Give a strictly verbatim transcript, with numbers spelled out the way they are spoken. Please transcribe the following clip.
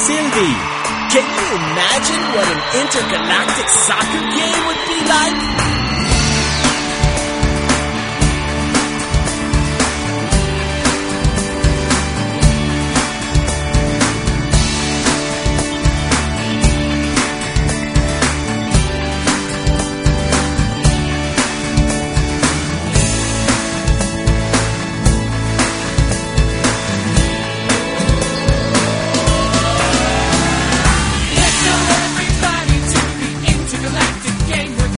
Sylvie. Can you imagine what an intergalactic soccer game would be?